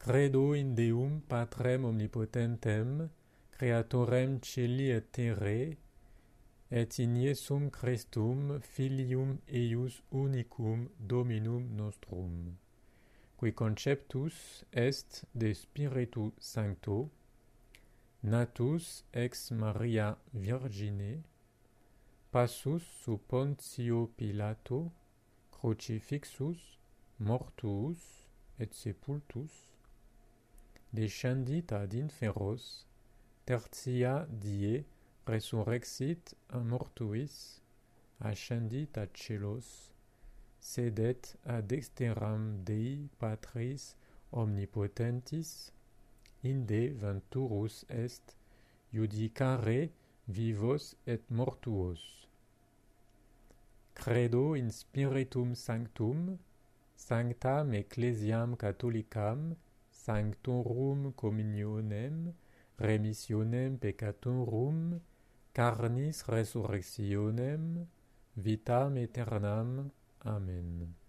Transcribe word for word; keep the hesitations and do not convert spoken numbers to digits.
Credo in Deum Patrem omnipotentem, Creatorem Celi et terrae, et in Iesum Christum, Filium eius unicum Dominum nostrum, qui conceptus est de Spiritu Sancto, natus ex Maria Virgine, passus sub Pontio Pilato, crucifixus, mortuus et sepultus, descendit ad inferos, tertia die resurrexit a mortuis, ascendit ad celos, sedet ad dexteram Dei Patris omnipotentis, inde venturus est iudicare vivos et mortuos. Credo in Spiritum Sanctum, sanctam ecclesiam catholicam, sanctorum communionem, remissionem peccatorum, carnis resurrectionem, vitam aeternam. Amen.